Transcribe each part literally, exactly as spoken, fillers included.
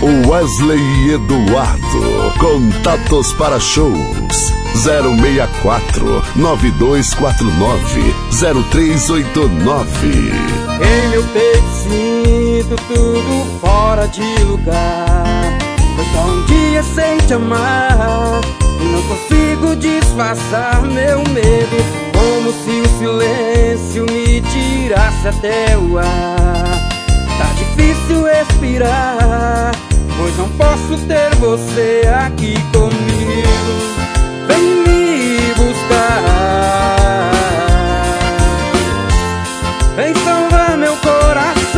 Wesley Eduardo. Contatos para shows zero seis quatro, nove dois quatro nove, zero três oito nove. Em meu peito sinto tudo fora de lugar. Foi só um dia sem te amar e não consigo disfarçar meu medo, como se o silêncio me tirasse até o ar. Tá difícil respirar, pois não posso ter você aqui comigo. Vem me buscar, vem salvar meu coração.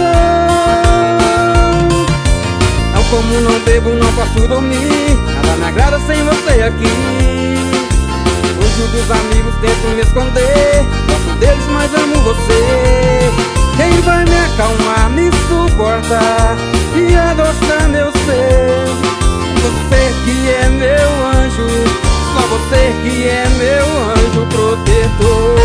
Não como, não bebo, não posso dormir, nada me agrada sem você aqui. Fujo dos amigos, tento me esconder, gosto deles, mas amo você. Quem vai me acalmar, me suportar e adoçar meu ser? Você que é meu anjo, só você que é meu anjo protetor.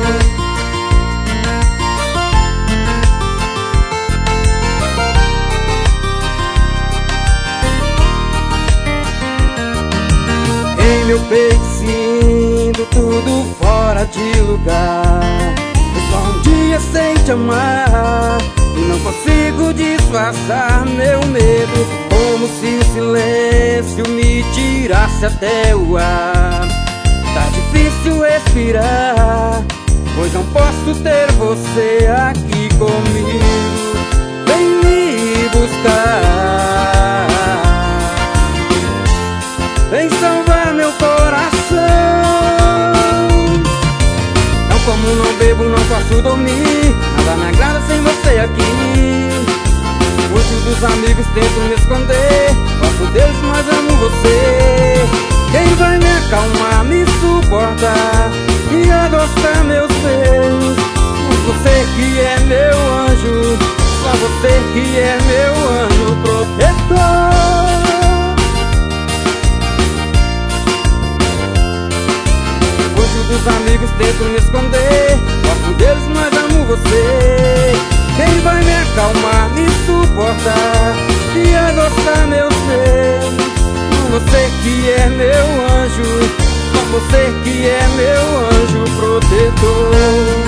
Em meu peito sinto tudo fora de lugar. Foi só um dia sem te amar e não consigo disfarçar meu medo, como se o silêncio me tirasse até o ar. Tá difícil respirar, pois não posso ter você aqui comigo. Vem me buscar, vem salvar meu coração. Não como, não bebo, não posso dormir, nada me agrada sem você aqui. Fujo dos amigos, tento me esconder, gosto deles, mas amo você. Quem vai me acalmar, me suportar e adoçar meu ser? Você que é meu anjo, só você que é meu anjo protetor. Fujo dos amigos, tento me esconder, gosto deles, mas amo você. Quem vai me acalmar, me suportar e adoçar meu ser? Você que é meu anjo, só você que é meu anjo protetor.